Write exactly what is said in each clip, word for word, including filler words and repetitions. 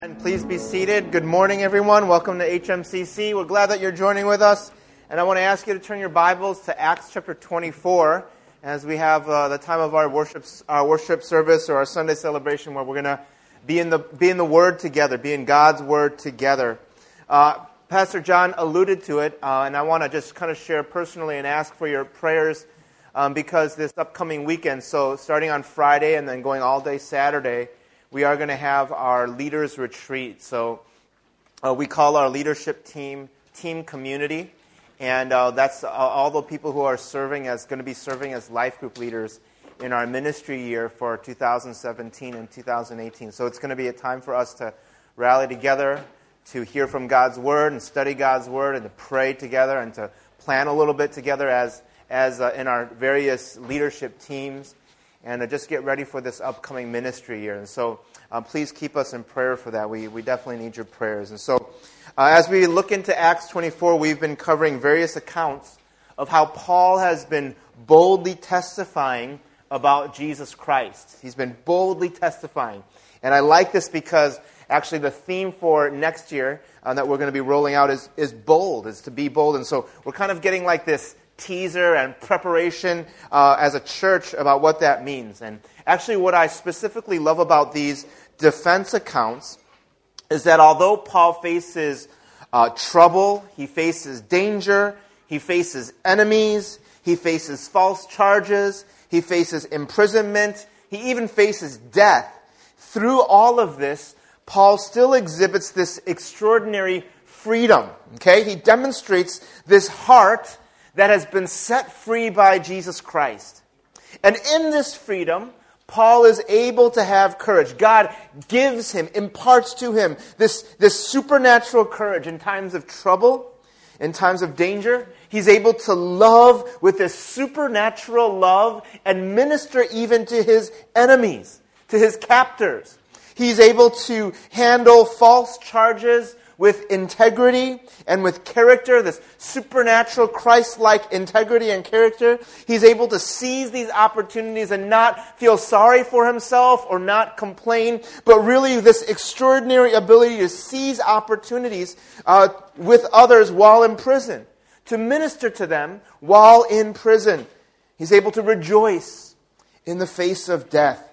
And please be seated. Good morning, everyone. Welcome to H M C C. We're glad that you're joining with us. And I want to ask you to turn your Bibles to Acts chapter twenty-four as we have uh, the time of our worship, our worship service or our Sunday celebration where we're going to be in the be in the Word together, be in God's Word together. Uh, Pastor John alluded to it, uh, and I want to just kind of share personally and ask for your prayers um, because this upcoming weekend, so starting on Friday and then going all day Saturday, we are going to have our leaders retreat. So uh, we call our leadership team Team Community, and uh, that's uh, all the people who are serving as going to be serving as life group leaders in our ministry year for two thousand seventeen and two thousand eighteen. So it's going to be a time for us to rally together, to hear from God's Word and study God's Word and to pray together and to plan a little bit together as as uh, in our various leadership teams. And uh, just get ready for this upcoming ministry year. And so uh, please keep us in prayer for that. We we definitely need your prayers. And so uh, as we look into Acts twenty-four, we've been covering various accounts of how Paul has been boldly testifying about Jesus Christ. He's been boldly testifying. And I like this because actually the theme for next year uh, that we're going to be rolling out is, is bold, is to be bold. And so we're kind of getting like this teaser and preparation uh, as a church about what that means. And actually what I specifically love about these defense accounts is that although Paul faces uh, trouble, he faces danger, he faces enemies, he faces false charges, he faces imprisonment, he even faces death. Through all of this, Paul still exhibits this extraordinary freedom. Okay, he demonstrates this heart that has been set free by Jesus Christ. And in this freedom, Paul is able to have courage. God gives him, imparts to him this, this supernatural courage in times of trouble, in times of danger. He's able to love with this supernatural love and minister even to his enemies, to his captors. He's able to handle false charges with integrity and with character, this supernatural Christ-like integrity and character. He's able to seize these opportunities and not feel sorry for himself or not complain, but really this extraordinary ability to seize opportunities uh, with others while in prison, to minister to them while in prison. He's able to rejoice in the face of death.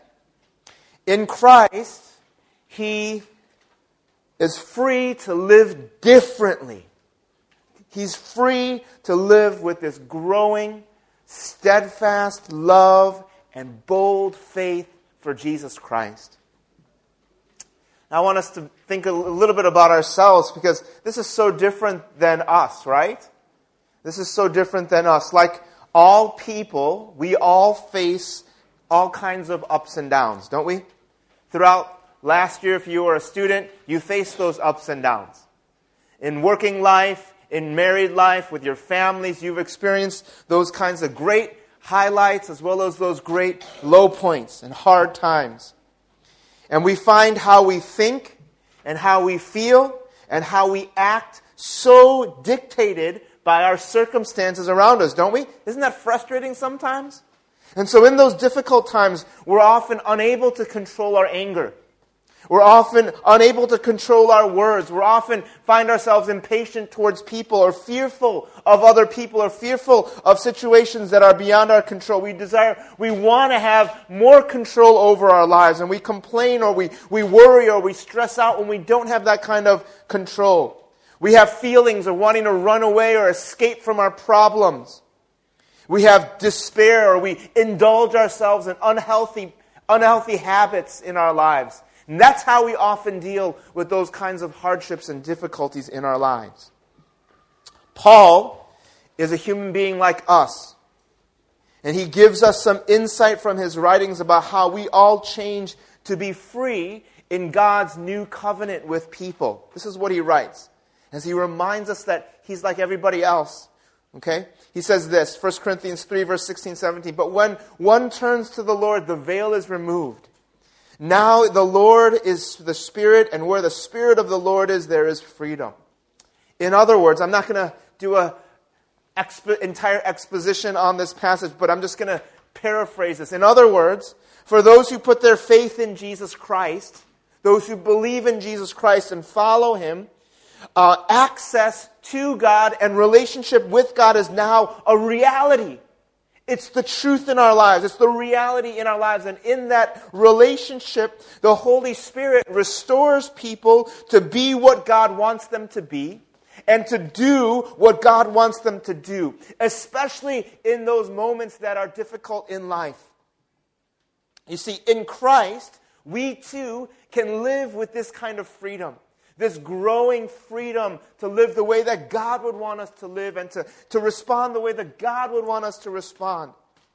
In Christ, he is free to live differently. He's free to live with this growing, steadfast love and bold faith for Jesus Christ. Now, I want us to think a little bit about ourselves because this is so different than us, right? This is so different than us. Like all people, we all face all kinds of ups and downs, don't we? Throughout last year, if you were a student, you faced those ups and downs. In working life, in married life, with your families, you've experienced those kinds of great highlights as well as those great low points and hard times. And we find how we think and how we feel and how we act so dictated by our circumstances around us, don't we? Isn't that frustrating sometimes? And so in those difficult times, we're often unable to control our anger. We're often unable to control our words. We're often find ourselves impatient towards people or fearful of other people or fearful of situations that are beyond our control. We desire, we want to have more control over our lives, and we complain or we, we worry or we stress out when we don't have that kind of control. We have feelings of wanting to run away or escape from our problems. We have despair or we indulge ourselves in unhealthy, unhealthy habits in our lives. And that's how we often deal with those kinds of hardships and difficulties in our lives. Paul is a human being like us. And he gives us some insight from his writings about how we all change to be free in God's new covenant with people. This is what he writes, as he reminds us that he's like everybody else. Okay? He says this, First Corinthians three, verse sixteen, seventeen, "But when one turns to the Lord, the veil is removed. Now the Lord is the Spirit, and where the Spirit of the Lord is, there is freedom." In other words, I'm not going to do an expo- entire exposition on this passage, but I'm just going to paraphrase this. In other words, for those who put their faith in Jesus Christ, those who believe in Jesus Christ and follow him, uh, access to God and relationship with God is now a reality. It's the truth in our lives. It's the reality in our lives. And in that relationship, the Holy Spirit restores people to be what God wants them to be and to do what God wants them to do, especially in those moments that are difficult in life. You see, in Christ, we too can live with this kind of freedom. This growing freedom to live the way that God would want us to live and to, to respond the way that God would want us to respond.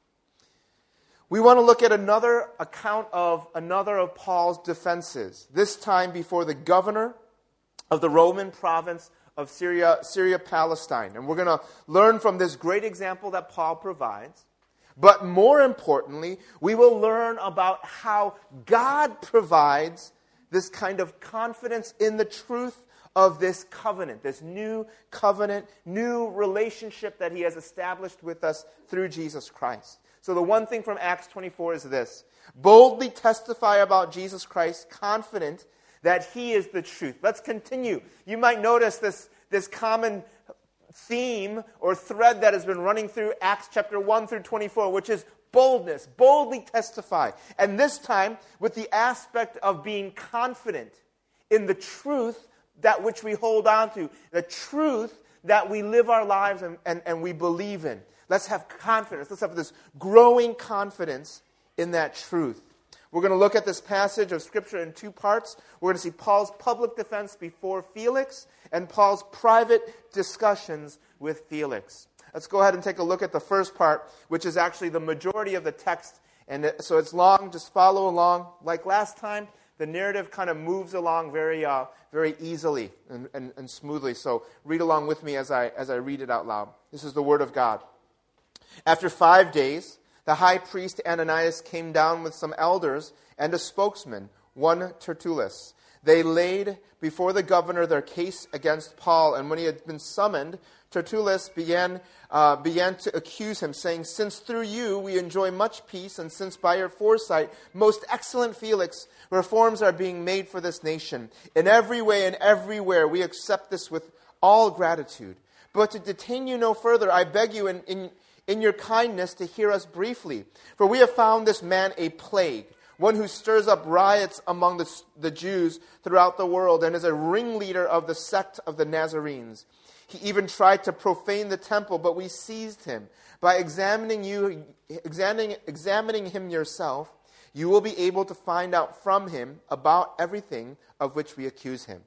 We want to look at another account of another of Paul's defenses, this time before the governor of the Roman province of Syria, Syria, Palestine. And we're going to learn from this great example that Paul provides. But more importantly, we will learn about how God provides this kind of confidence in the truth of this covenant, this new covenant, new relationship that he has established with us through Jesus Christ. So the one thing from Acts twenty-four is this: boldly testify about Jesus Christ, confident that he is the truth. Let's continue. You might notice this, this common theme or thread that has been running through Acts chapter one through twenty-four, which is boldness, boldly testify. And this time, with the aspect of being confident in the truth that which we hold on to, the truth that we live our lives and, and, and we believe in. Let's have confidence. Let's have this growing confidence in that truth. We're going to look at this passage of Scripture in two parts. We're going to see Paul's public defense before Felix and Paul's private discussions with Felix. Let's go ahead and take a look at the first part, which is actually the majority of the text. And it, so it's long, just follow along. Like last time, the narrative kind of moves along very uh, very easily and, and, and smoothly. So read along with me as I, as I read it out loud. This is the Word of God. After five days, the high priest Ananias came down with some elders and a spokesman, one Tertullus. They laid before the governor their case against Paul, and when he had been summoned, Tertullus began, uh, began to accuse him, saying, "Since through you we enjoy much peace, and since by your foresight, most excellent Felix, reforms are being made for this nation, in every way and everywhere we accept this with all gratitude. But to detain you no further, I beg you in, in, in your kindness to hear us briefly. For we have found this man a plague, one who stirs up riots among the, the Jews throughout the world, and is a ringleader of the sect of the Nazarenes. He even tried to profane the temple, but we seized him. By examining you, examining, examining him yourself, you will be able to find out from him about everything of which we accuse him."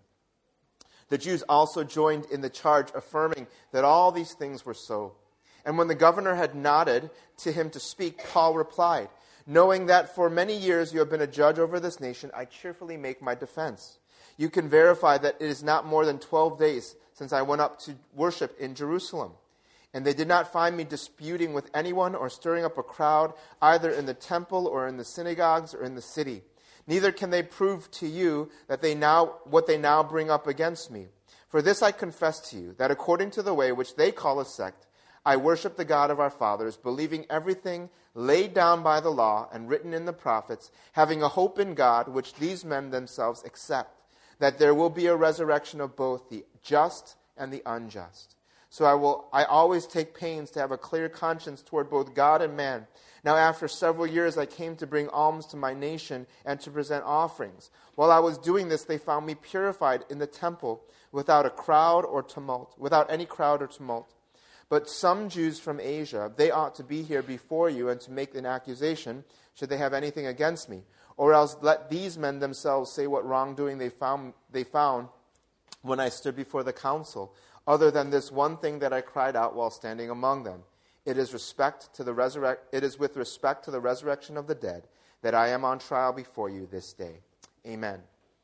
The Jews also joined in the charge, affirming that all these things were so. And when the governor had nodded to him to speak, Paul replied, "Knowing that for many years you have been a judge over this nation, I cheerfully make my defense. You can verify that it is not more than twelve days since I went up to worship in Jerusalem. And they did not find me disputing with anyone or stirring up a crowd, either in the temple or in the synagogues or in the city. Neither can they prove to you that they now what they now bring up against me. For this I confess to you, that according to the way which they call a sect, I worship the God of our fathers, believing everything laid down by the law and written in the prophets, having a hope in God, which these men themselves accept, that there will be a resurrection of both the just and the unjust. So I will. I always take pains to have a clear conscience toward both God and man. Now after several years I came to bring alms to my nation and to present offerings. While I was doing this, they found me purified in the temple without a crowd or tumult, without any crowd or tumult. But some Jews from Asia, they ought to be here before you and to make an accusation, should they have anything against me. Or else let these men themselves say what wrongdoing they found, they found when I stood before the council, other than this one thing that I cried out while standing among them. It is respect to the resurrect. It is with respect to the resurrection of the dead that I am on trial before you this day." Amen.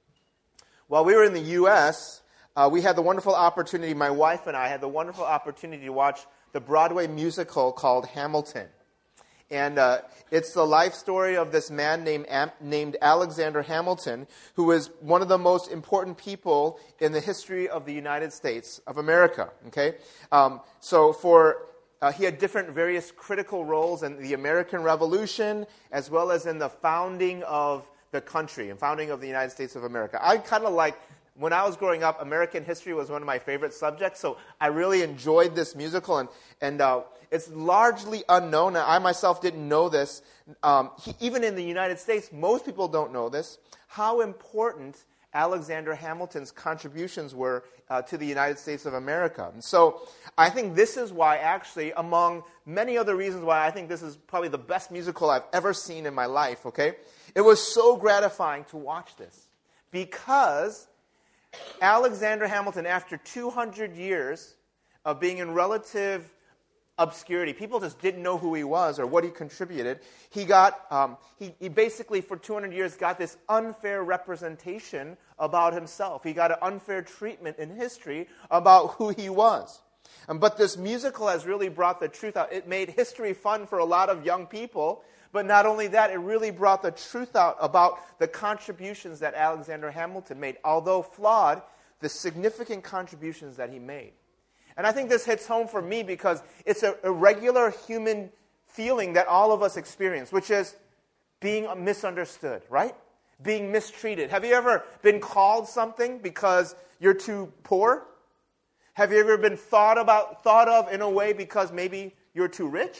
While we were in the U S, uh, we had the wonderful opportunity, my wife and I had the wonderful opportunity to watch the Broadway musical called Hamilton. And uh, it's the life story of this man named, named Alexander Hamilton, who was one of the most important people in the history of the United States of America. Okay, um, so for uh, he had different various critical roles in the American Revolution, as well as in the founding of the country and founding of the United States of America. I kind of like, when I was growing up, American history was one of my favorite subjects, so I really enjoyed this musical, and, and uh, it's largely unknown. I myself didn't know this. Um, he, even in the United States, most people don't know this, how important Alexander Hamilton's contributions were uh, to the United States of America. And so I think this is why, actually, among many other reasons why I think this is probably the best musical I've ever seen in my life, okay? It was so gratifying to watch this because Alexander Hamilton, after two hundred years of being in relative obscurity, people just didn't know who he was or what he contributed. He got, um, he, he basically for two hundred years got this unfair representation about himself. He got an unfair treatment in history about who he was. Um, but this musical has really brought the truth out. It made history fun for a lot of young people. But not only that, it really brought the truth out about the contributions that Alexander Hamilton made. Although flawed, the significant contributions that he made. And I think this hits home for me because it's a, a regular human feeling that all of us experience, which is being misunderstood, right? Being mistreated. Have you ever been called something because you're too poor? Have you ever been thought about, thought of in a way because maybe you're too rich?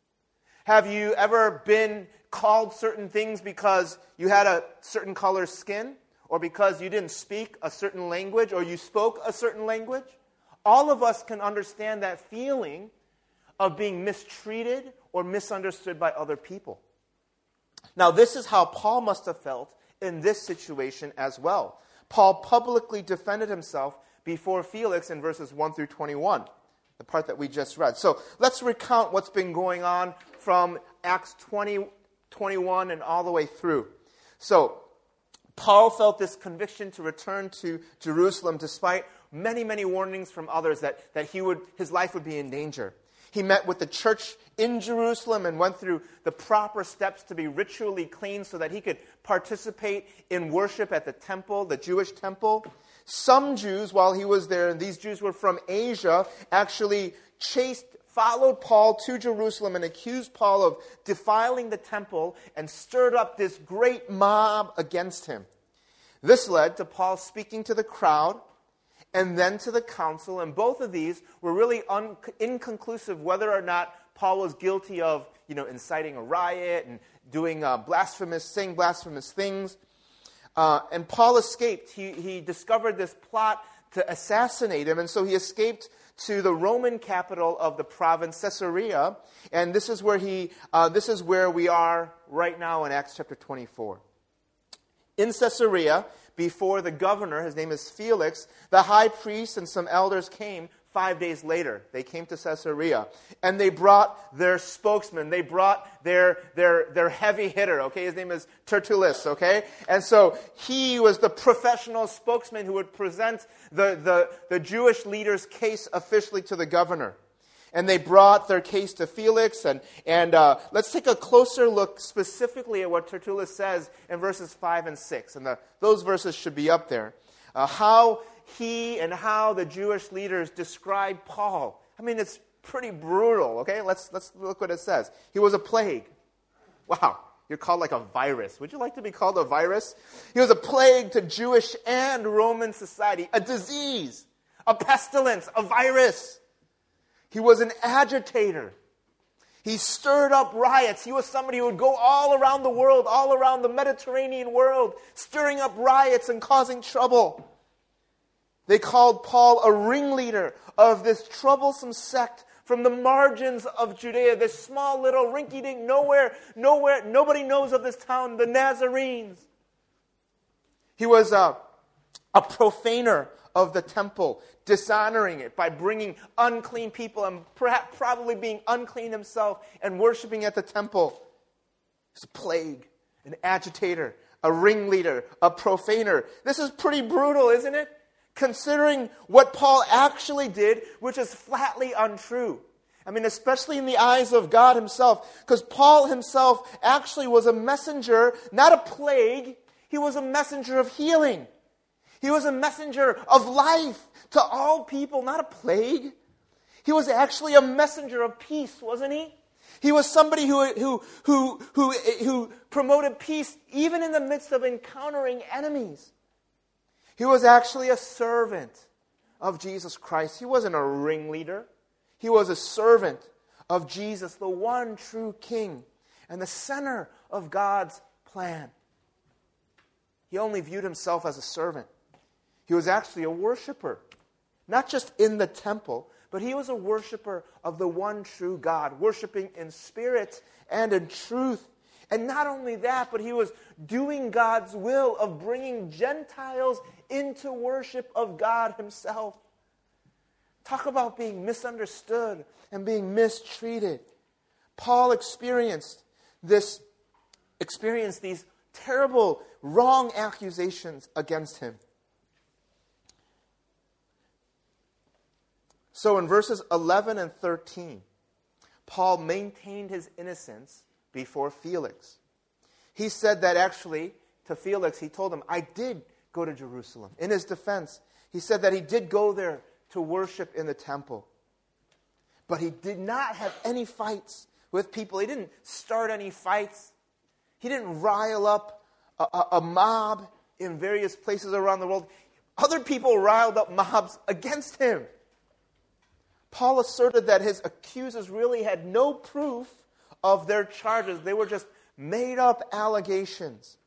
Have you ever been called certain things because you had a certain color skin, or because you didn't speak a certain language, or you spoke a certain language? All of us can understand that feeling of being mistreated or misunderstood by other people. Now, this is how Paul must have felt in this situation as well. Paul publicly defended himself before Felix in verses one through twenty-one, the part that we just read. So let's recount what's been going on from Acts twenty, twenty-one and all the way through. So Paul felt this conviction to return to Jerusalem despite many, many warnings from others that, that he would, his life would be in danger. He met with the church in Jerusalem and went through the proper steps to be ritually clean so that he could participate in worship at the temple, the Jewish temple. Some Jews, while he was there, and these Jews were from Asia, actually chased, followed Paul to Jerusalem and accused Paul of defiling the temple and stirred up this great mob against him. This led to Paul speaking to the crowd and then to the council, and both of these were really un- inconclusive whether or not Paul was guilty of, you know, inciting a riot and doing uh, blasphemous, saying blasphemous things. Uh, and Paul escaped. He, he discovered this plot to assassinate him, and so he escaped to the Roman capital of the province, Caesarea, and this is where he, uh, this is where we are right now in Acts chapter twenty-four. In Caesarea, before the governor, his name is Felix, the high priest and some elders came five days later. They came to Caesarea, and they brought their spokesman. They brought their, their, their heavy hitter, okay? His name is Tertullus, okay? And so he was the professional spokesman who would present the, the, the Jewish leader's case officially to the governor. And they brought their case to Felix. And, and uh, let's take a closer look specifically at what Tertullus says in verses five and six. And the, those verses should be up there. Uh, how he and how the Jewish leaders describe Paul. I mean, it's pretty brutal, okay? Let's, let's look what it says. He was a plague. Wow, you're called like a virus. Would you like to be called a virus? He was a plague to Jewish and Roman society, a disease, a pestilence, a virus. He was an agitator. He stirred up riots. He was somebody who would go all around the world, all around the Mediterranean world, stirring up riots and causing trouble. They called Paul a ringleader of this troublesome sect from the margins of Judea, this small little rinky-dink, nowhere, nowhere, nobody knows of this town, the Nazarenes. He was a, a profaner of the temple, dishonoring it by bringing unclean people and perhaps probably being unclean himself and worshiping at the temple. He's a plague, an agitator, a ringleader, a profaner. This is pretty brutal, isn't it? Considering what Paul actually did, which is flatly untrue. I mean, especially in the eyes of God himself, because Paul himself actually was a messenger, not a plague. He was a messenger of healing. He was a messenger of life to all people, not a plague. He was actually a messenger of peace, wasn't he? He was somebody who, who, who, who, who promoted peace even in the midst of encountering enemies. He was actually a servant of Jesus Christ. He wasn't a ringleader. He was a servant of Jesus, the one true King and the center of God's plan. He only viewed himself as a servant. He was actually a worshiper, not just in the temple, but he was a worshiper of the one true God, worshiping in spirit and in truth. And not only that, but he was doing God's will of bringing Gentiles into worship of God himself. Talk about being misunderstood and being mistreated. Paul experienced this, experienced these terrible, wrong accusations against him. So in verses eleven and thirteen, Paul maintained his innocence before Felix. He said that actually, to Felix, he told him, I did go to Jerusalem. In his defense, he said that he did go there to worship in the temple. But he did not have any fights with people. He didn't start any fights. He didn't rile up a, a, a mob in various places around the world. Other people riled up mobs against him. Paul asserted that his accusers really had no proof of their charges. They were just made-up allegations.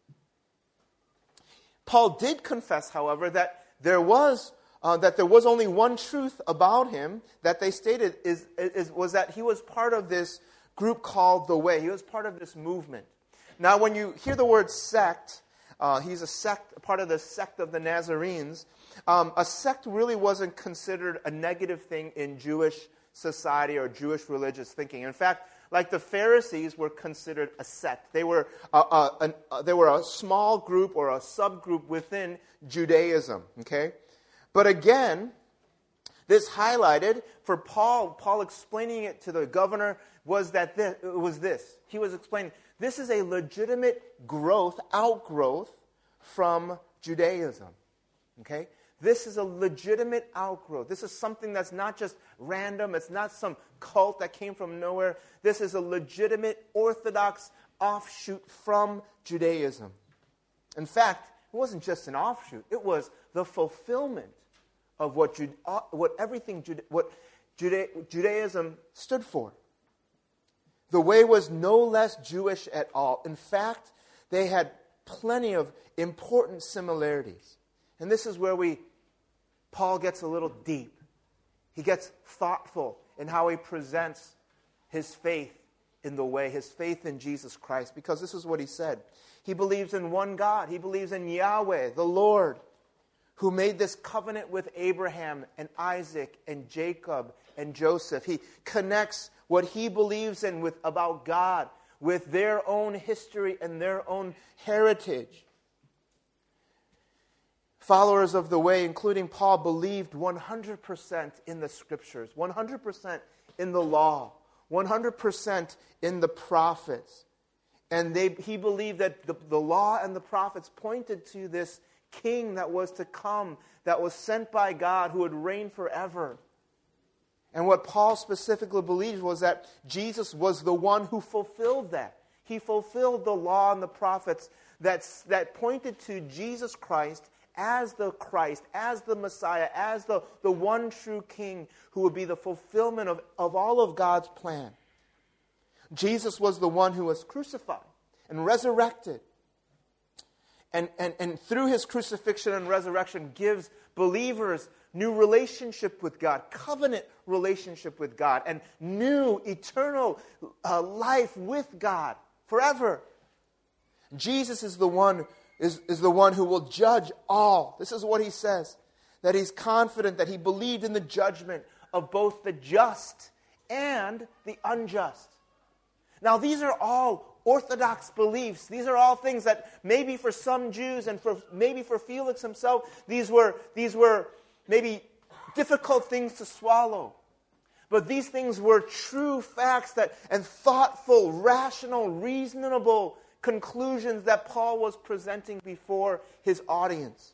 Paul did confess, however, that there was uh, that there was only one truth about him that they stated is, is was that he was part of this group called The Way. He was part of this movement. Now, when you hear the word sect, uh, he's a sect, part of the sect of the Nazarenes. Um, a sect really wasn't considered a negative thing in Jewish society or Jewish religious thinking. In fact, like the Pharisees were considered a sect. They were a, a, an, a, they were a small group or a subgroup within Judaism. Okay, but again, this highlighted for Paul. Paul explaining it to the governor was that this, it was this. He was explaining this is a legitimate growth, outgrowth from Judaism. Okay. This is a legitimate outgrowth. This is something that's not just random. It's not some cult that came from nowhere. This is a legitimate Orthodox offshoot from Judaism. In fact, it wasn't just an offshoot. It was the fulfillment of what, Jude, uh, what everything Jude, what Juda, Judaism stood for. The Way was no less Jewish at all. In fact, they had plenty of important similarities. And this is where we Paul gets a little deep. He gets thoughtful in how he presents his faith in the Way, his faith in Jesus Christ, because this is what he said. He believes in one God. He believes in Yahweh, the Lord, who made this covenant with Abraham and Isaac and Jacob and Joseph. He connects what he believes in with about God with their own history and their own heritage. Followers of the Way, including Paul, believed one hundred percent in the Scriptures, one hundred percent in the law, one hundred percent in the prophets. And they, he believed that the, the law and the prophets pointed to this king that was to come, that was sent by God, who would reign forever. And what Paul specifically believed was that Jesus was the one who fulfilled that. He fulfilled the law and the prophets that, that pointed to Jesus Christ as the Christ, as the Messiah, as the, the one true King who would be the fulfillment of, of all of God's plan. Jesus was the one who was crucified and resurrected. And, and, and through his crucifixion and resurrection gives believers new relationship with God, covenant relationship with God, and new eternal uh, life with God forever. Jesus is the one Is, is the one who will judge all. This is what he says, that he's confident that he believed in the judgment of both the just and the unjust. Now, these are all Orthodox beliefs. These are all things that maybe for some Jews and for maybe for Felix himself, these were, these were maybe difficult things to swallow. But these things were true facts that and thoughtful, rational, reasonable conclusions that Paul was presenting before his audience.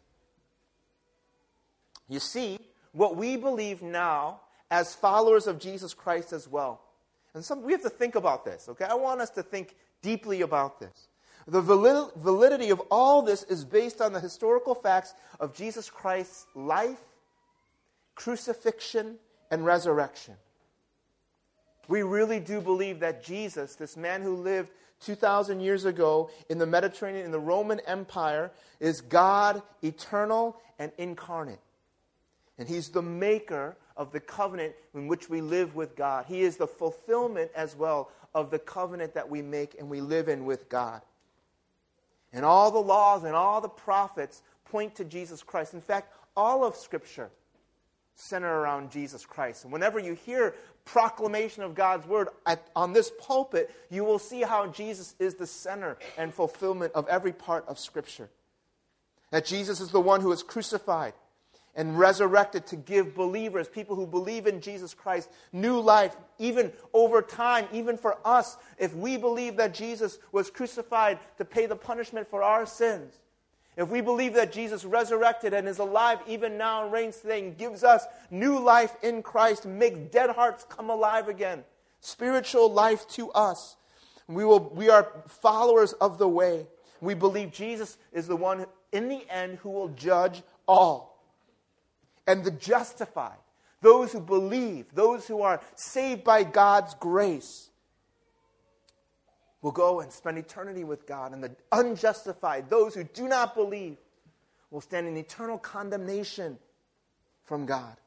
You see, what we believe now as followers of Jesus Christ as well, And some, we have to think about this, okay? I want us to think deeply about this. The valid, validity of all this is based on the historical facts of Jesus Christ's life, crucifixion, and resurrection. We really do believe that Jesus, this man who lived two thousand years ago in the Mediterranean, in the Roman Empire, is God, eternal and incarnate. And He's the maker of the covenant in which we live with God. He is the fulfillment as well of the covenant that we make and we live in with God. And all the laws and all the prophets point to Jesus Christ. In fact, all of Scripture center around Jesus Christ. And whenever you hear proclamation of God's word at, on this pulpit, you will see how Jesus is the center and fulfillment of every part of Scripture. That Jesus is the one who is crucified and resurrected to give believers, people who believe in Jesus Christ, new life, even over time, even for us, if we believe that Jesus was crucified to pay the punishment for our sins. If we believe that Jesus resurrected and is alive even now and reigns today and gives us new life in Christ, makes dead hearts come alive again, spiritual life to us, we will. We are followers of the way. We believe Jesus is the one in the end who will judge all. And the justified, those who believe, those who are saved by God's grace, will go and spend eternity with God. And the unjustified, those who do not believe, will stand in eternal condemnation from God.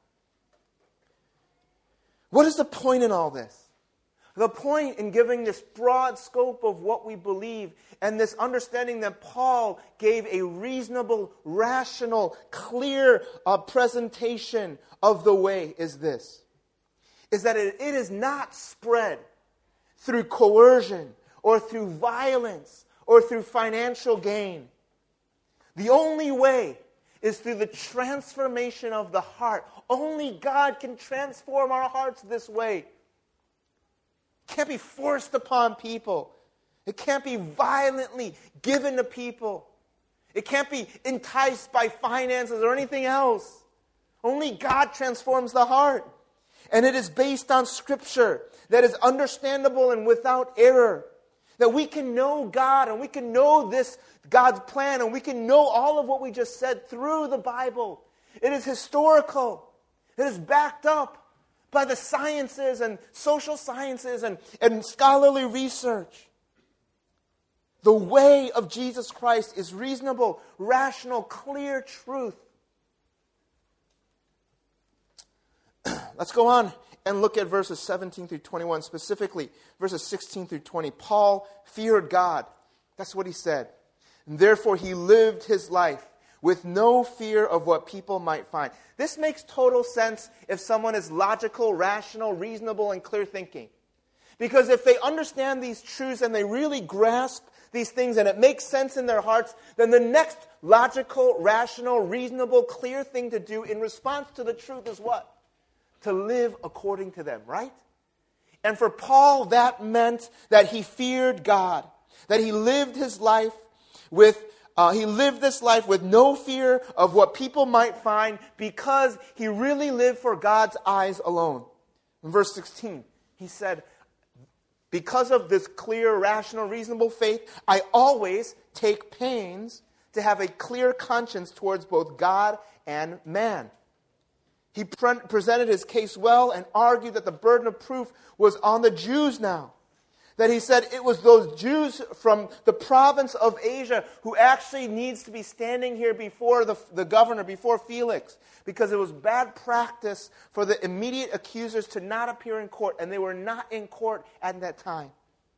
What is the point in all this? The point in giving this broad scope of what we believe and this understanding that Paul gave a reasonable, rational, clear uh, presentation of the way is this. Is that it, it is not spread through coercion or through violence or through financial gain. The only way is through the transformation of the heart. Only God can transform our hearts this way. It can't be forced upon people. It can't be violently given to people. It can't be enticed by finances or anything else. Only God transforms the heart. And it is based on Scripture that is understandable and without error. That we can know God and we can know this God's plan and we can know all of what we just said through the Bible. It is historical. It is backed up by the sciences and social sciences and, and scholarly research. The way of Jesus Christ is reasonable, rational, clear truth. Let's go on and look at verses seventeen through twenty-one, specifically verses sixteen through twenty. Paul feared God. That's what he said. And therefore he lived his life with no fear of what people might find. This makes total sense if someone is logical, rational, reasonable, and clear thinking. Because if they understand these truths and they really grasp these things and it makes sense in their hearts, then the next logical, rational, reasonable, clear thing to do in response to the truth is what? To live according to them, right? And for Paul, that meant that he feared God, that he lived his life with Uh, he lived this life with no fear of what people might find because he really lived for God's eyes alone. In verse sixteen, he said, because of this clear, rational, reasonable faith, I always take pains to have a clear conscience towards both God and man. He pre- presented his case well and argued that the burden of proof was on the Jews now. That he said it was those Jews from the province of Asia who actually needs to be standing here before the, the governor, before Felix, because it was bad practice for the immediate accusers to not appear in court, and they were not in court at that time.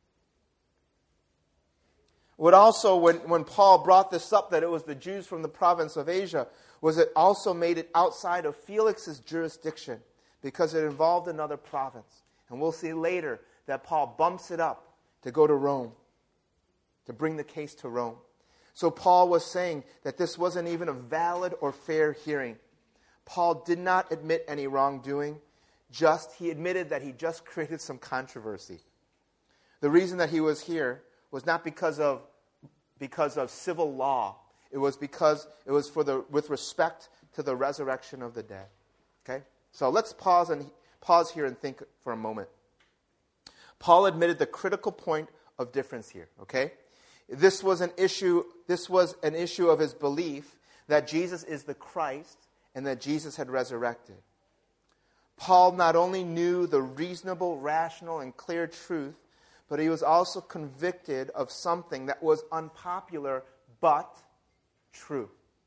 What also, when, when Paul brought this up, that it was the Jews from the province of Asia, was it also made it outside of Felix's jurisdiction because it involved another province. And we'll see later that Paul bumps it up to go to Rome, to bring the case to Rome. So Paul was saying that this wasn't even a valid or fair hearing. Paul did not admit any wrongdoing, just he admitted that he just created some controversy. The reason that he was here was not because of because of civil law. It was because it was for the with respect to the resurrection of the dead. Okay? So let's pause and pause here and think for a moment. Paul admitted the critical point of difference here, okay? This was an issue, this was an issue of his belief that Jesus is the Christ and that Jesus had resurrected. Paul not only knew the reasonable, rational, and clear truth, but he was also convicted of something that was unpopular but true.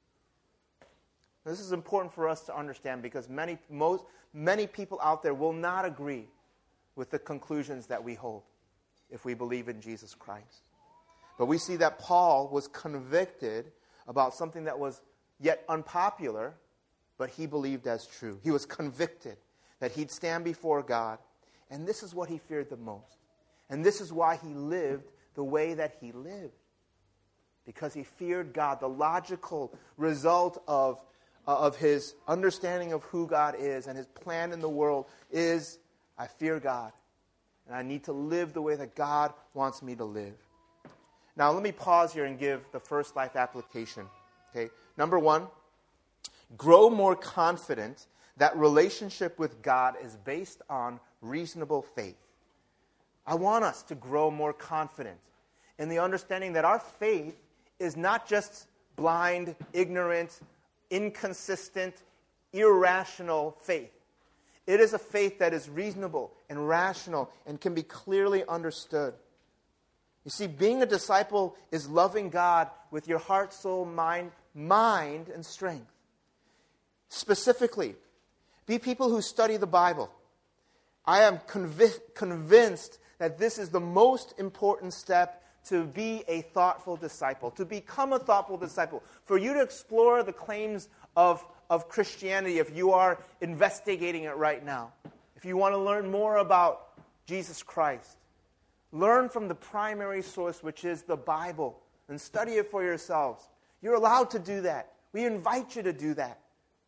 This is important for us to understand because many, most, many people out there will not agree with the conclusions that we hold if we believe in Jesus Christ. But we see that Paul was convicted about something that was yet unpopular, but he believed as true. He was convicted that he'd stand before God, and this is what he feared the most. And this is why he lived the way that he lived. Because he feared God. The logical result of, uh, of his understanding of who God is and his plan in the world is, I fear God. And I need to live the way that God wants me to live. Now, let me pause here and give the first life application. Okay, number one, grow more confident that relationship with God is based on reasonable faith. I want us to grow more confident in the understanding that our faith is not just blind, ignorant, inconsistent, irrational faith. It is a faith that is reasonable and rational and can be clearly understood. You see, being a disciple is loving God with your heart, soul, mind, mind, and strength. Specifically, be people who study the Bible. I am convi- convinced that this is the most important step to be a thoughtful disciple, to become a thoughtful disciple, for you to explore the claims of, of Christianity if you are investigating it right now. If you want to learn more about Jesus Christ, learn from the primary source, which is the Bible, and study it for yourselves. You're allowed to do that. We invite you to do that.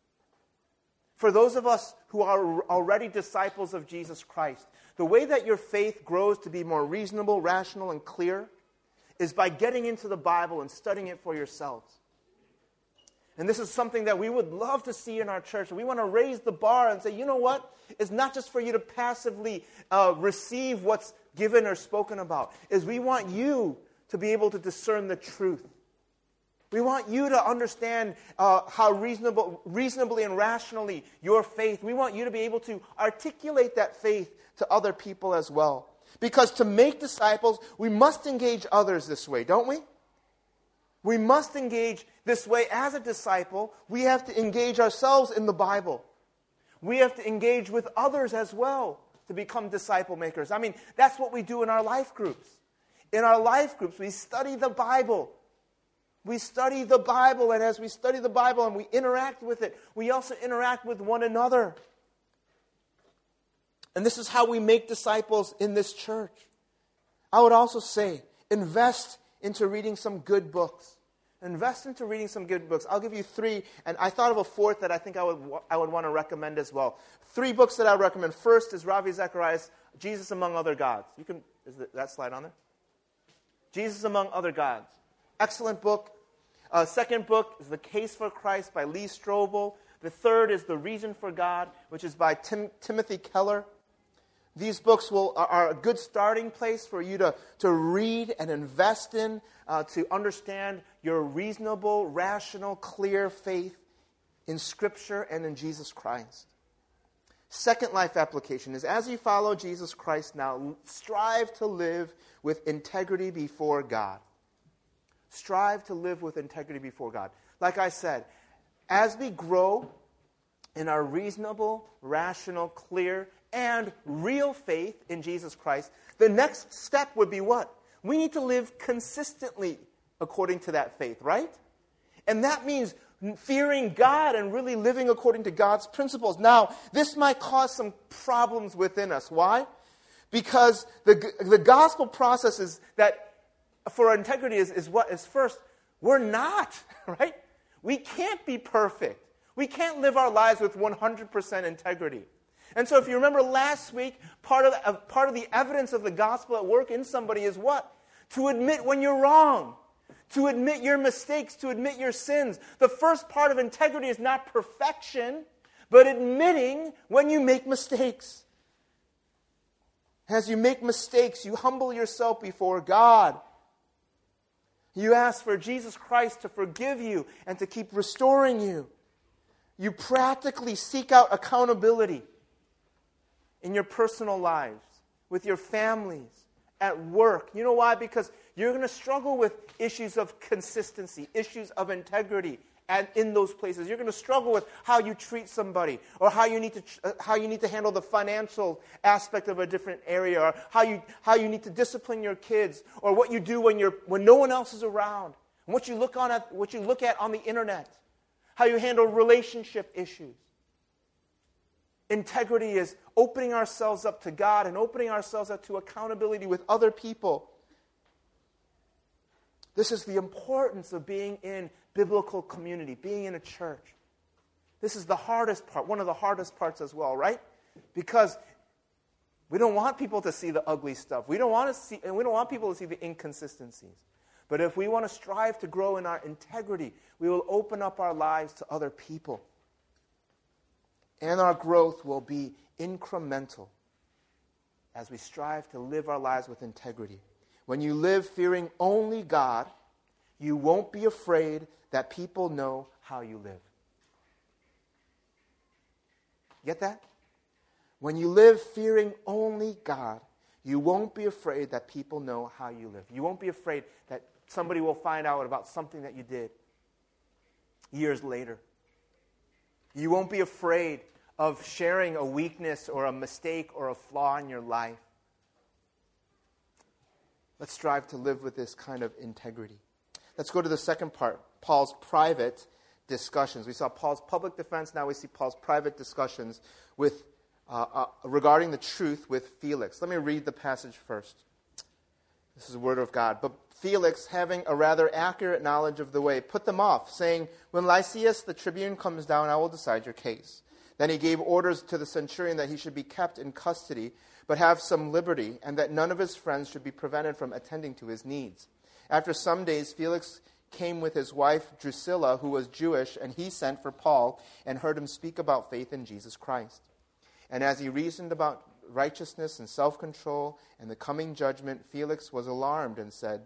For those of us who are already disciples of Jesus Christ, the way that your faith grows to be more reasonable, rational, and clear is by getting into the Bible and studying it for yourselves. And this is something that we would love to see in our church. We want to raise the bar and say, you know what? It's not just for you to passively uh, receive what's given or spoken about. Is we want you to be able to discern the truth. We want you to understand uh, how reasonable, reasonably and rationally your faith. We want you to be able to articulate that faith to other people as well. Because to make disciples, we must engage others this way, don't we? We must engage this way as a disciple. We have to engage ourselves in the Bible. We have to engage with others as well to become disciple makers. I mean, that's what we do in our life groups. In our life groups, we study the Bible. We study the Bible, and as we study the Bible and we interact with it, we also interact with one another. And this is how we make disciples in this church. I would also say, invest into reading some good books. Invest into reading some good books. I'll give you three, and I thought of a fourth that I think I would I would want to recommend as well. Three books that I would recommend. First is Ravi Zacharias' Jesus Among Other Gods. You can is that slide on there? Jesus Among Other Gods. Excellent book. Uh, second book is The Case for Christ by Lee Strobel. The third is The Reason for God, which is by Tim, Timothy Keller. These books will are a good starting place for you to, to read and invest in, uh, to understand your reasonable, rational, clear faith in Scripture and in Jesus Christ. Second life application is, as you follow Jesus Christ now, strive to live with integrity before God. Strive to live with integrity before God. Like I said, as we grow in our reasonable, rational, clear, and real faith in Jesus Christ, the next step would be what? We need to live consistently according to that faith, right? And that means fearing God and really living according to God's principles. Now, this might cause some problems within us. Why? Because the, the gospel process is that for integrity is, is what is first, we're not, right? We can't be perfect. We can't live our lives with one hundred percent integrity. And so if you remember last week, part of, the, uh, part of the evidence of the gospel at work in somebody is what? To admit when you're wrong. To admit your mistakes, to admit your sins. The first part of integrity is not perfection, but admitting when you make mistakes. As you make mistakes, you humble yourself before God. You ask for Jesus Christ to forgive you and to keep restoring you. You practically seek out accountability in your personal lives, with your families, at work. You know why? Because you're going to struggle with issues of consistency, issues of integrity, and in those places. You're going to struggle with how you treat somebody, or how you need to uh, how you need to handle the financial aspect of a different area, or how you how you need to discipline your kids, or what you do when you're when no one else is around, and what you look on at what you look at on the internet, how you handle relationship issues. Integrity is opening ourselves up to God and opening ourselves up to accountability with other people. This is the importance of being in biblical community, being in a church. This is the hardest part, one of the hardest parts as well, right? Because we don't want people to see the ugly stuff. We don't want to see, and we don't want people to see the inconsistencies. But if we want to strive to grow in our integrity, we will open up our lives to other people. And our growth will be incremental as we strive to live our lives with integrity. When you live fearing only God, you won't be afraid that people know how you live. Get that? When you live fearing only God, you won't be afraid that people know how you live. You won't be afraid that somebody will find out about something that you did years later. You won't be afraid of sharing a weakness or a mistake or a flaw in your life. Let's strive to live with this kind of integrity. Let's go to the second part, Paul's private discussions. We saw Paul's public defense, now we see Paul's private discussions with uh, uh, regarding the truth with Felix. Let me read the passage first. This is the word of God. But Felix, having a rather accurate knowledge of the way, put them off, saying, "When Lysias the tribune comes down, I will decide your case." Then he gave orders to the centurion that he should be kept in custody, but have some liberty, and that none of his friends should be prevented from attending to his needs. After some days, Felix came with his wife Drusilla, who was Jewish, and he sent for Paul and heard him speak about faith in Jesus Christ. And as he reasoned about righteousness and self-control and the coming judgment, Felix was alarmed and said,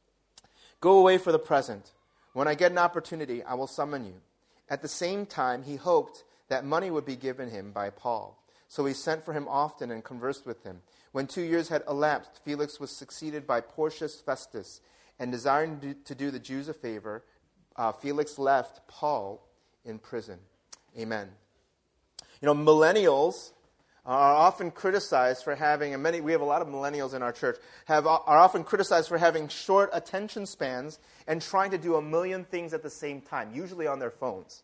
"Go away for the present. When I get an opportunity, I will summon you." At the same time, he hoped that money would be given him by Paul. So he sent for him often and conversed with him. When two years had elapsed, Felix was succeeded by Porcius Festus, and desiring to do the Jews a favor, uh, Felix left Paul in prison. Amen. You know, millennials are often criticized for having, and many, we have a lot of millennials in our church, have are often criticized for having short attention spans and trying to do a million things at the same time, usually on their phones.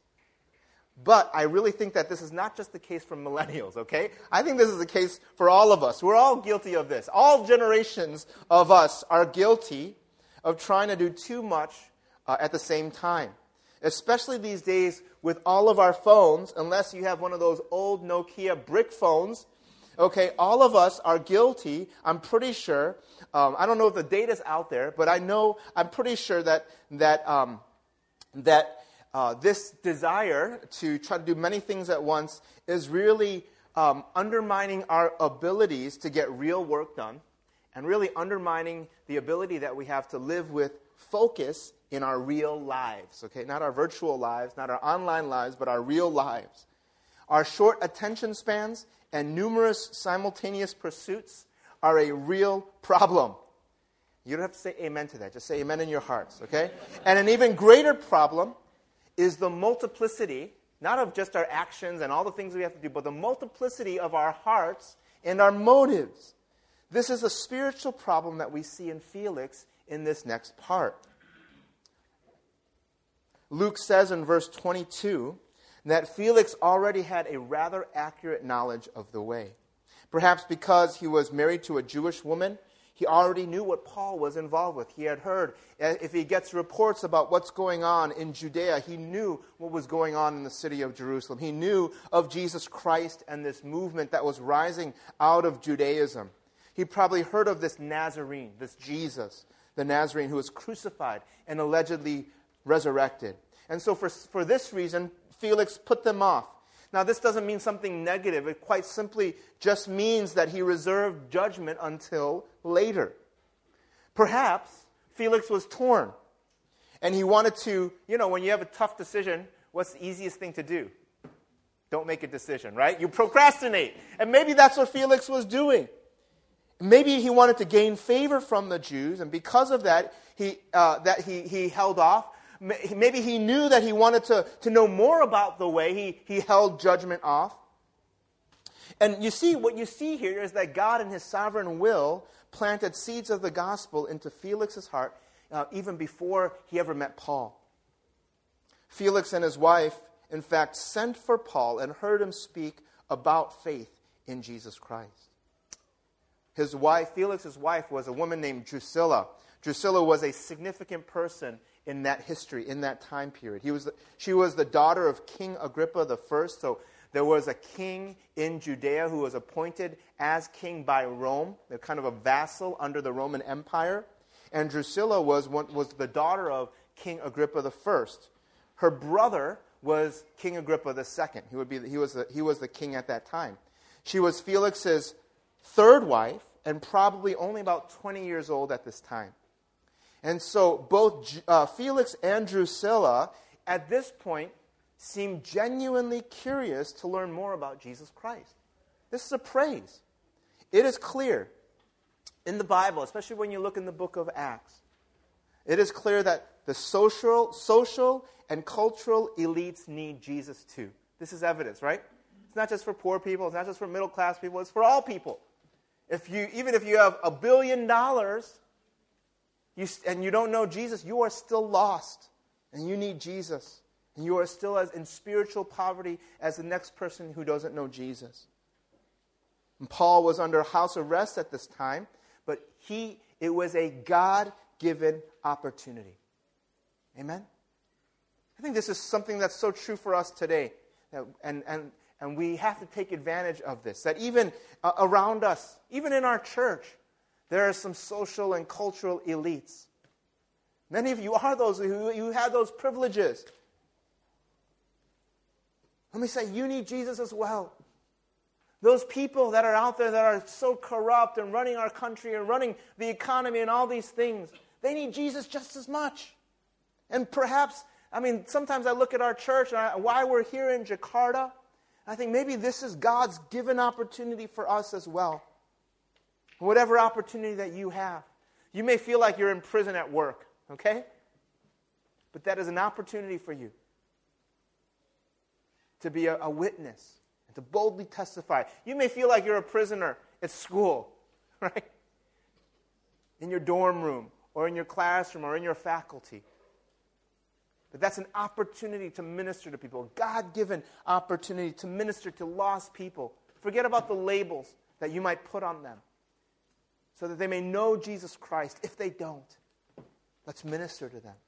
But I really think that this is not just the case for millennials, okay? I think this is the case for all of us. We're all guilty of this. All generations of us are guilty of trying to do too much uh, at the same time. Especially these days with all of our phones, unless you have one of those old Nokia brick phones. Okay, all of us are guilty, I'm pretty sure. Um, I don't know if the data's out there, but I know, I'm pretty sure that that um, that Uh, this desire to try to do many things at once is really um, undermining our abilities to get real work done, and really undermining the ability that we have to live with focus in our real lives, okay? Not our virtual lives, not our online lives, but our real lives. Our short attention spans and numerous simultaneous pursuits are a real problem. You don't have to say amen to that. Just say amen in your hearts, okay? And an even greater problem is the multiplicity, not of just our actions and all the things we have to do, but the multiplicity of our hearts and our motives. This is a spiritual problem that we see in Felix in this next part. Luke says in verse twenty-two that Felix already had a rather accurate knowledge of the way. Perhaps because he was married to a Jewish woman, he already knew what Paul was involved with. He had heard, if he gets reports about what's going on in Judea, he knew what was going on in the city of Jerusalem. He knew of Jesus Christ and this movement that was rising out of Judaism. He probably heard of this Nazarene, this Jesus, the Nazarene who was crucified and allegedly resurrected. And so for, for this reason, Felix put them off. Now, this doesn't mean something negative. It quite simply just means that he reserved judgment until later. Perhaps Felix was torn, and he wanted to, you know, when you have a tough decision, what's the easiest thing to do? Don't make a decision, right? You procrastinate. And maybe that's what Felix was doing. Maybe he wanted to gain favor from the Jews, and because of that, he uh, that he, he held off. Maybe he knew that he wanted to, to know more about the way. He, he held judgment off. And you see, what you see here is that God in his sovereign will planted seeds of the gospel into Felix's heart uh, even before he ever met Paul. Felix and his wife, in fact, sent for Paul and heard him speak about faith in Jesus Christ. His wife, Felix's wife, was a woman named Drusilla. Drusilla was a significant person in that history, in that time period. He was the, she was the daughter of King Agrippa the First. So there was a king in Judea who was appointed as king by Rome. They're kind of a vassal under the Roman Empire. And Drusilla was, one, was the daughter of King Agrippa the First. Her brother was King Agrippa the Second. He would be he was the, he was the king at that time. She was Felix's third wife and probably only about twenty years old at this time. And so both uh, Felix and Drusilla, at this point, seem genuinely curious to learn more about Jesus Christ. This is a praise. It is clear in the Bible, especially when you look in the book of Acts, it is clear that the social, social and cultural elites need Jesus too. This is evidence, right? It's not just for poor people. It's not just for middle-class people. It's for all people. If you, even if you have a billion dollars, You, and you don't know Jesus, you are still lost. And you need Jesus. And you are still as in spiritual poverty as the next person who doesn't know Jesus. And Paul was under house arrest at this time, but he it was a God-given opportunity. Amen? I think this is something that's so true for us today. That, and, and, and we have to take advantage of this. That even uh, around us, even in our church, there are some social and cultural elites. Many of you are those who you have those privileges. Let me say, you need Jesus as well. Those people that are out there that are so corrupt and running our country and running the economy and all these things, they need Jesus just as much. And perhaps, I mean, sometimes I look at our church and I, why we're here in Jakarta, I think maybe this is God's given opportunity for us as well. Whatever opportunity that you have. You may feel like you're in prison at work, okay? But that is an opportunity for you to be a, a witness and to boldly testify. You may feel like you're a prisoner at school, right? In your dorm room or in your classroom or in your faculty. But that's an opportunity to minister to people, a God-given opportunity to minister to lost people. Forget about the labels that you might put on them, so that they may know Jesus Christ. If they don't, let's minister to them.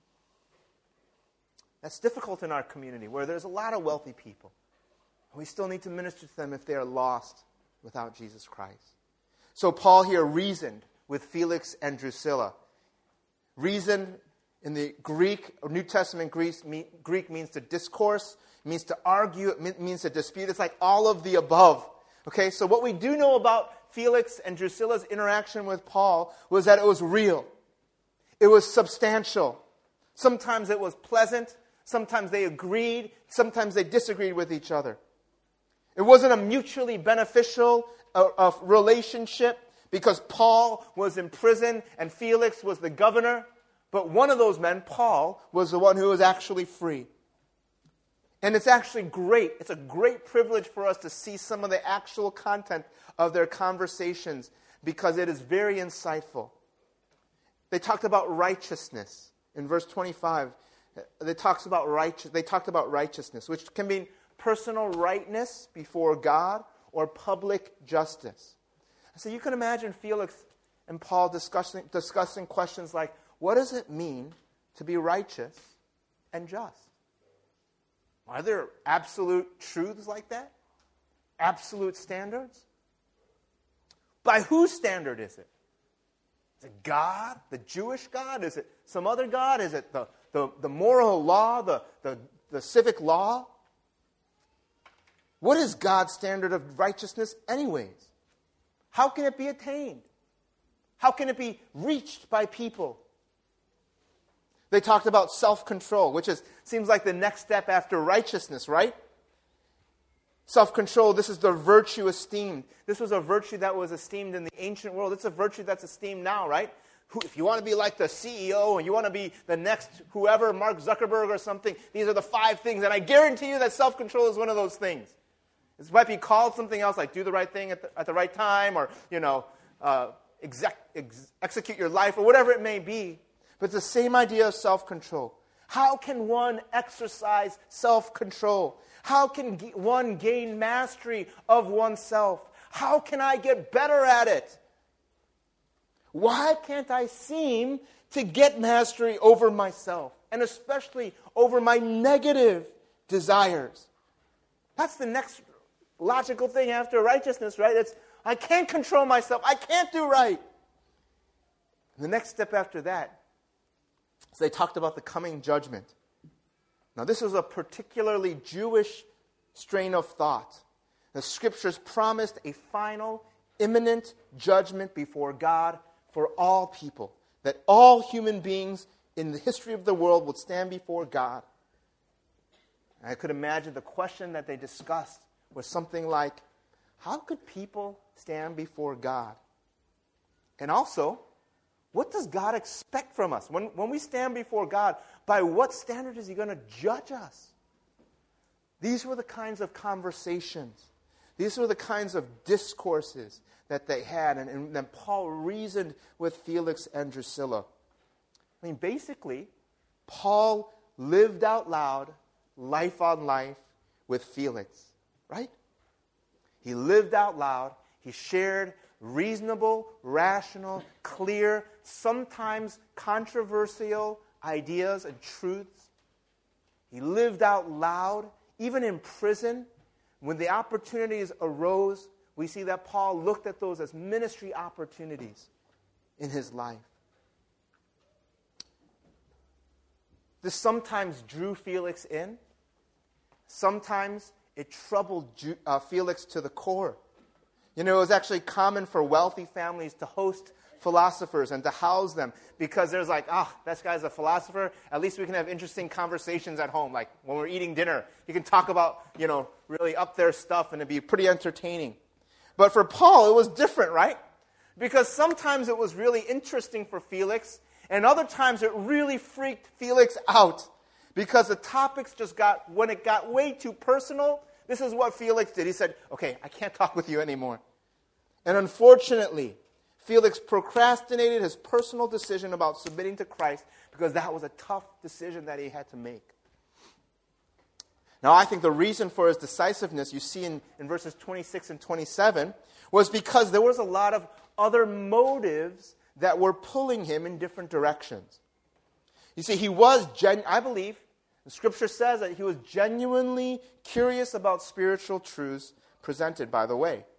That's difficult in our community where there's a lot of wealthy people. We still need to minister to them if they are lost without Jesus Christ. So Paul here reasoned with Felix and Drusilla. Reason in the Greek, or New Testament Greek, Greek means to discourse, means to argue, it means to dispute. It's like all of the above. Okay, so what we do know about Felix and Drusilla's interaction with Paul was that it was real. It was substantial. Sometimes it was pleasant. Sometimes they agreed. Sometimes they disagreed with each other. It wasn't a mutually beneficial uh, uh, relationship because Paul was in prison and Felix was the governor. But one of those men, Paul, was the one who was actually free. And it's actually great. It's a great privilege for us to see some of the actual content of their conversations because it is very insightful. They talked about righteousness. In verse twenty-five, they talks about righteous, they talked about righteousness, which can mean personal rightness before God or public justice. So you can imagine Felix and Paul discussing, discussing questions like, what does it mean to be righteous and just? Are there absolute truths like that? Absolute standards? By whose standard is it? Is it God, the Jewish God? Is it some other God? Is it the, the, the moral law, the, the, the civic law? What is God's standard of righteousness anyways? How can it be attained? How can it be reached by people? They talked about self-control, which is seems like the next step after righteousness, right? Self-control, this is the virtue esteemed. This was a virtue that was esteemed in the ancient world. It's a virtue that's esteemed now, right? Who, if you want to be like the C E O and you want to be the next whoever, Mark Zuckerberg or something, these are the five things. And I guarantee you that self-control is one of those things. This might be called something else, like do the right thing at the, at the right time, or, you know, uh, exec, ex, execute your life, or whatever it may be. But it's the same idea of self-control. How can one exercise self-control? How can one gain mastery of oneself? How can I get better at it? Why can't I seem to get mastery over myself, and especially over my negative desires? That's the next logical thing after righteousness, right? It's, I can't control myself. I can't do right. And the next step after that is they talked about the coming judgment. Now, this was a particularly Jewish strain of thought. The Scriptures promised a final, imminent judgment before God for all people, that all human beings in the history of the world would stand before God. And I could imagine the question that they discussed was something like, how could people stand before God? And also, what does God expect from us? When, when we stand before God, by what standard is He going to judge us? These were the kinds of conversations. These were the kinds of discourses that they had. And, and then Paul reasoned with Felix and Drusilla. I mean, basically, Paul lived out loud, life on life, with Felix. Right? He lived out loud. He shared reasonable, rational, clear, sometimes controversial ideas and truths. He lived out loud, even in prison. When the opportunities arose, we see that Paul looked at those as ministry opportunities in his life. This sometimes drew Felix in. Sometimes it troubled uh, Felix to the core. You know, it was actually common for wealthy families to host philosophers and to house them because there's like, ah, oh, this guy's a philosopher. At least we can have interesting conversations at home. Like when we're eating dinner, you can talk about, you know, really up there stuff and it'd be pretty entertaining. But for Paul, it was different, right? Because sometimes it was really interesting for Felix, and other times it really freaked Felix out because the topics just got, when it got way too personal, this is what Felix did. He said, okay, I can't talk with you anymore. And unfortunately, Felix procrastinated his personal decision about submitting to Christ because that was a tough decision that he had to make. Now, I think the reason for his decisiveness, you see in, in verses twenty-six and twenty-seven, was because there was a lot of other motives that were pulling him in different directions. You see, he was, gen- I believe, the Scripture says that he was genuinely curious about spiritual truths presented by the way.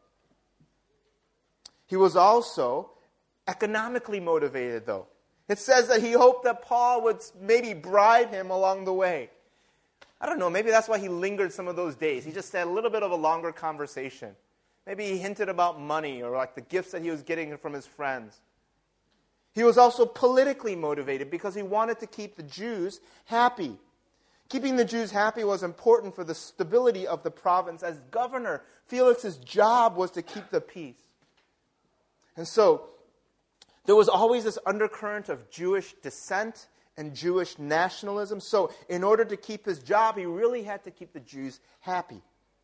He was also economically motivated, though. It says that he hoped that Paul would maybe bribe him along the way. I don't know, maybe that's why he lingered some of those days. He just had a little bit of a longer conversation. Maybe he hinted about money or like the gifts that he was getting from his friends. He was also politically motivated because he wanted to keep the Jews happy. Keeping the Jews happy was important for the stability of the province. As governor, Felix's job was to keep the peace. And so, there was always this undercurrent of Jewish dissent and Jewish nationalism. So, in order to keep his job, he really had to keep the Jews happy.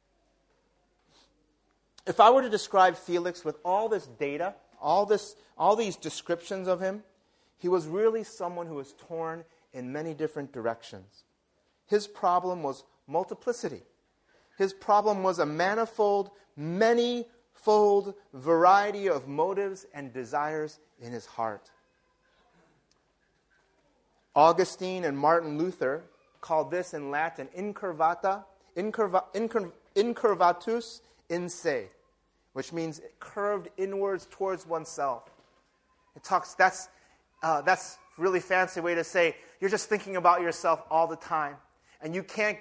If I were to describe Felix with all this data, all this, all these descriptions of him, he was really someone who was torn in many different directions. His problem was multiplicity. His problem was a manifold, many-fold variety of motives and desires in his heart. Augustine and Martin Luther called this in Latin incurvata, incurva, incur, incurvatus in se, which means curved inwards towards oneself. It talks, that's, uh, that's really fancy way to say you're just thinking about yourself all the time. And you can't get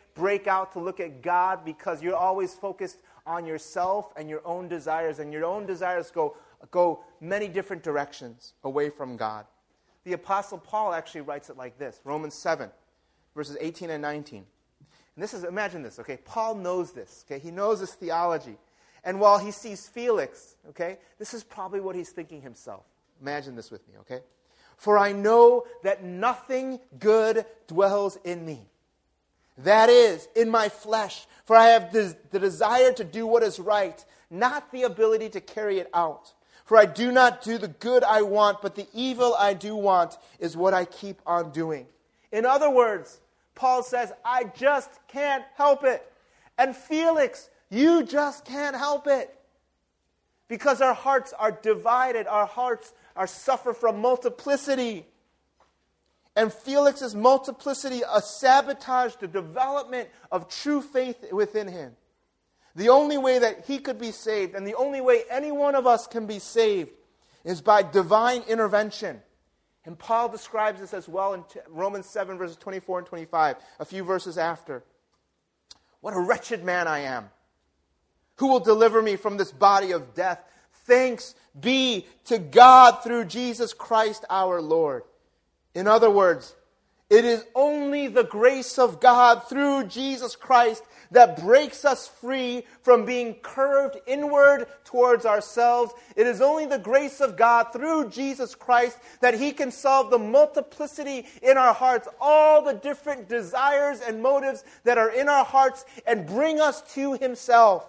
break out to look at God because you're always focused on yourself and your own desires, and your own desires go, go many different directions away from God. The Apostle Paul actually writes it like this, Romans seven, verses eighteen and nineteen. And this is, imagine this, okay? Paul knows this, okay? He knows this theology. And while he sees Felix, okay, this is probably what he's thinking himself. Imagine this with me, okay? For I know that nothing good dwells in me. That is, in my flesh. For I have the, the desire to do what is right, not the ability to carry it out. For I do not do the good I want, but the evil I do want is what I keep on doing. In other words, Paul says, I just can't help it. And Felix, you just can't help it. Because our hearts are divided. Our hearts are suffer from multiplicity. And Felix's multiplicity uh, sabotaged the development of true faith within him. The only way that he could be saved, and the only way any one of us can be saved, is by divine intervention. And Paul describes this as well in Romans seven, verses twenty-four and twenty-five, a few verses after. What a wretched man I am. Who will deliver me from this body of death? Thanks be to God through Jesus Christ our Lord. In other words, it is only the grace of God through Jesus Christ that breaks us free from being curved inward towards ourselves. It is only the grace of God through Jesus Christ that He can solve the multiplicity in our hearts, all the different desires and motives that are in our hearts, and bring us to Himself.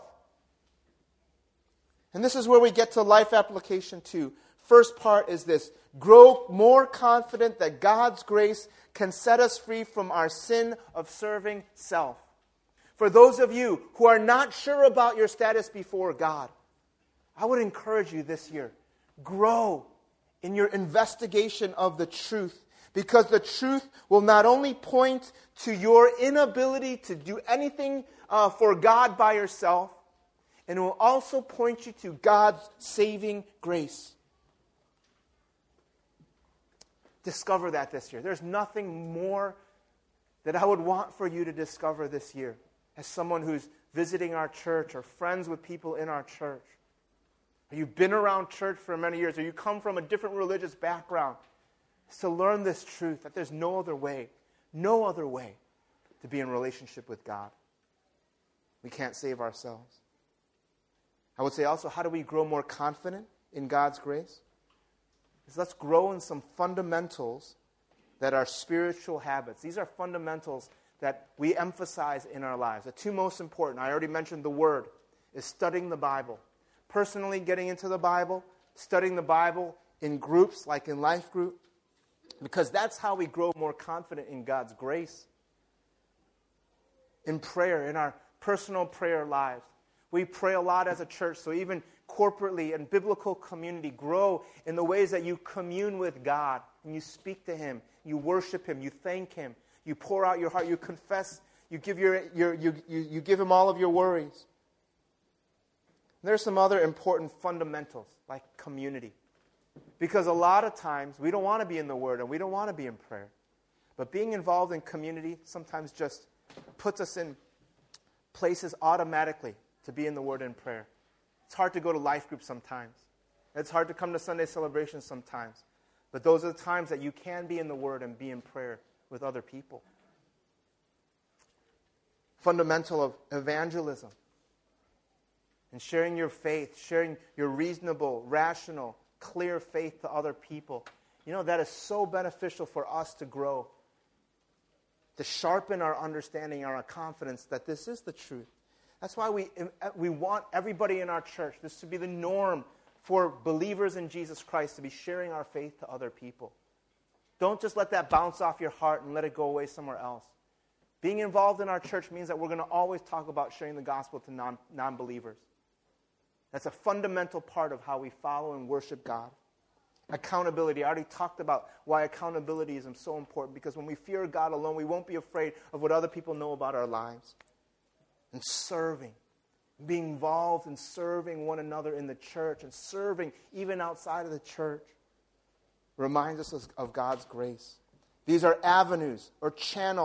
And this is where we get to life application two. First part is this: grow more confident that God's grace can set us free from our sin of serving self. For those of you who are not sure about your status before God, I would encourage you this year, grow in your investigation of the truth, because the truth will not only point to your inability to do anything uh, for God by yourself, and it will also point you to God's saving grace. Discover that this year. There's nothing more that I would want for you to discover this year as someone who's visiting our church or friends with people in our church. Or you've been around church for many years, or you come from a different religious background. Is to learn this truth, that there's no other way, no other way to be in relationship with God. We can't save ourselves. I would say also, how do we grow more confident in God's grace? Is let's grow in some fundamentals that are spiritual habits. These are fundamentals that we emphasize in our lives. The two most important, I already mentioned the word, is studying the Bible. Personally getting into the Bible, studying the Bible in groups like in Life Group, because that's how we grow more confident in God's grace. In prayer, in our personal prayer lives. We pray a lot as a church, so even corporately and biblical community, grow in the ways that you commune with God and you speak to Him, you worship Him, you thank Him, you pour out your heart, you confess, you give your, your you, you, you give Him all of your worries. There's some other important fundamentals like community, because a lot of times we don't want to be in the Word and we don't want to be in prayer, but being involved in community sometimes just puts us in places automatically to be in the Word and prayer. It's hard to go to life groups sometimes. It's hard to come to Sunday celebrations sometimes. But those are the times that you can be in the Word and be in prayer with other people. Fundamental of evangelism. And sharing your faith, sharing your reasonable, rational, clear faith to other people. You know, that is so beneficial for us to grow. To sharpen our understanding, our confidence that this is the truth. That's why we, we want everybody in our church, this to be the norm for believers in Jesus Christ, to be sharing our faith to other people. Don't just let that bounce off your heart and let it go away somewhere else. Being involved in our church means that we're going to always talk about sharing the gospel to non, non-believers. That's a fundamental part of how we follow and worship God. Accountability. I already talked about why accountability is so important, because when we fear God alone, we won't be afraid of what other people know about our lives. And serving, being involved in serving one another in the church and serving even outside of the church reminds us of God's grace. These are avenues or channels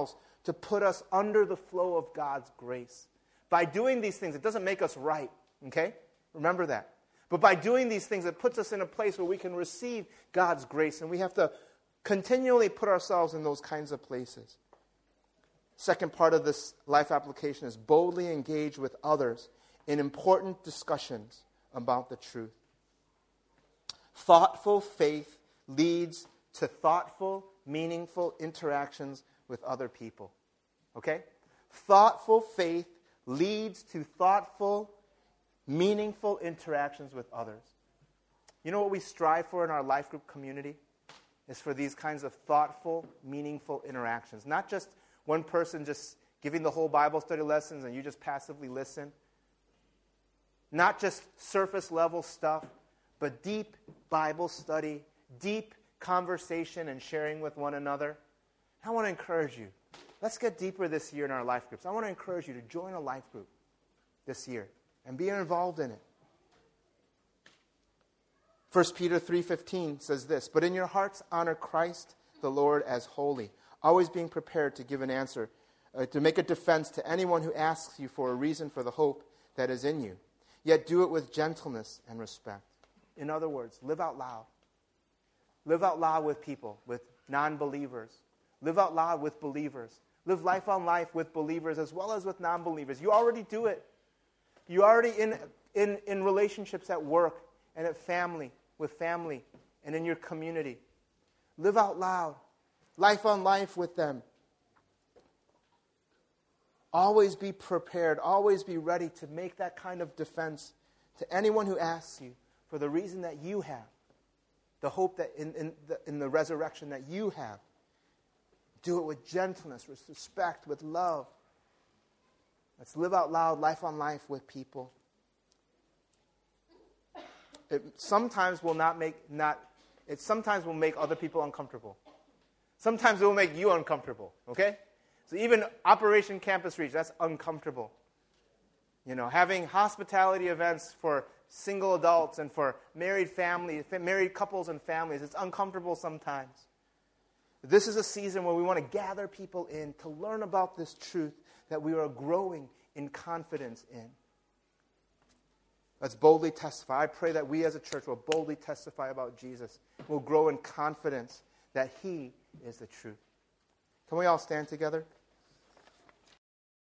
to put us under the flow of God's grace. By doing these things, it doesn't make us right, okay? Remember that. But by doing these things, it puts us in a place where we can receive God's grace, and we have to continually put ourselves in those kinds of places. Second part of this life application is boldly engage with others in important discussions about the truth. Thoughtful faith leads to thoughtful, meaningful interactions with other people. Okay? Thoughtful faith leads to thoughtful, meaningful interactions with others. You know what we strive for in our life group community? Is for these kinds of thoughtful, meaningful interactions. Not just one person just giving the whole Bible study lessons and you just passively listen. Not just surface level stuff, but deep Bible study, deep conversation and sharing with one another. I want to encourage you. Let's get deeper this year in our life groups. I want to encourage you to join a life group this year and be involved in it. First Peter three fifteen says this, "But in your hearts honor Christ the Lord as holy, always being prepared to give an answer, uh, to make a defense to anyone who asks you for a reason for the hope that is in you. Yet do it with gentleness and respect." In other words, live out loud. Live out loud with people, with non-believers. Live out loud with believers. Live life on life with believers as well as with non-believers. You already do it. You're already in, in, in relationships at work and at family, with family, and in your community. Live out loud. Life on life with them. Always be prepared. Always be ready to make that kind of defense to anyone who asks you for the reason that you have. The hope that in, in, the, in the resurrection that you have. Do it with gentleness, with respect, with love. Let's live out loud, life on life with people. It sometimes will not make not. It sometimes will make other people uncomfortable. Sometimes it will make you uncomfortable. Okay, so even Operation Campus Reach, that's uncomfortable. You know, having hospitality events for single adults and for married families, married couples and families, it's uncomfortable sometimes. This is a season where we want to gather people in to learn about this truth that we are growing in confidence in. Let's boldly testify. I pray that we as a church will boldly testify about Jesus. We'll grow in confidence that He is the truth. Can we all stand together?